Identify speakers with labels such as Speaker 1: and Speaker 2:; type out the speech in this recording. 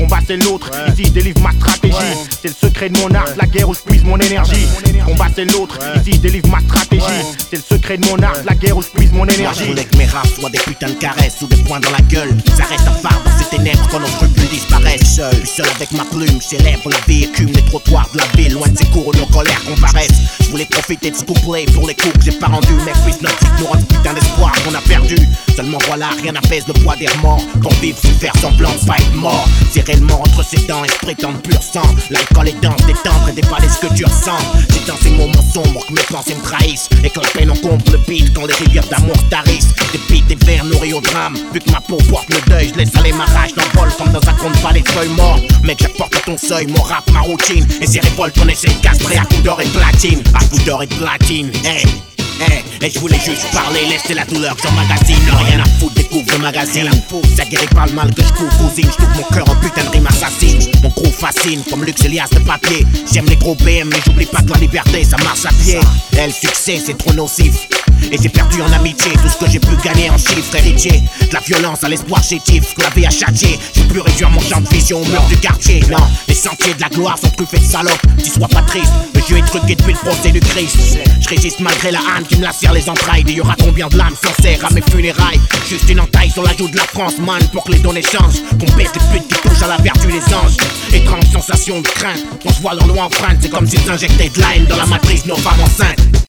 Speaker 1: Combat c'est l'autre, ici je délivre ma stratégie. C'est le secret de mon art, la guerre où je puise mon énergie. Combat c'est l'autre, ici je délivre ma stratégie. C'est le secret de mon art, la guerre où je puise mon énergie.
Speaker 2: Moi je voulais que mes raps soient des putains de caresses ou des poings dans la gueule. Ça reste un phare dans ces ténèbres quand nos scrupules disparaissent. Seul avec ma plume, célèbre la vie, écume les trottoirs de la ville, loin de ces cours où nos colères comparaissent. Je voulais profiter de ce couplet pour les coups que j'ai pas rendus. Mais fils notre nous rend putain d'espoir qu'on a perdu. Seulement voilà, rien n'apaise le poids des remords. Qu'on vive sans faire semblant de pas être mort. C'est réellement entre ses dents, esprit tendre pur sang. L'alcool est dense, détendre et déballer ce que tu ressens. C'est dans ces moments sombres que mes pensées me trahissent. Et que la peine encombre le beat quand les rivières d'amour tarissent. Des beats et vers nourris au drame. Vu que ma peau porte le deuil, je laisse aller ma rage d'envol comme dans un conte palais de feuilles mortes. Mec, j'apporte à ton seuil mon rap, ma routine. Et ces révoltes qu'on essaie de castrer à coups d'or et de platine. À coups d'or et de platine, et je voulais juste parler, laisser la douleur que j'emmagasine. Rien à foutre, découvre le magazine. Ça guérit pas le mal que je couvre, cousine. Je mon cœur en putain de rime assassine. Mon crew fascine, comme Lux Elias de papier. J'aime les gros BM, mais j'oublie pas que la liberté, ça marche à pied. Et le succès, c'est trop nocif. Et j'ai perdu en amitié tout ce que j'ai pu gagner en chiffres héritiers. De la violence à l'espoir chétif que la vie a châtié. J'ai pu réduire mon champ de vision au mur du quartier. Non, les sentiers de la gloire sont truffés de salopes. Dis sois pas triste, le jeu est truqué depuis le procès du Christ. Je résiste malgré la haine qui me lacère les entrailles. Il y aura combien de lames sincères à mes funérailles? Juste une entaille sur la joue de la France, man, pour que les données changent. Qu'on baisse les putes qui touchent à la vertu des anges. Étrange sensation de crainte, on se voit dans l'eau enfreinte. C'est comme s'ils injectaient de la haine dans la matrice de nos femmes enceintes.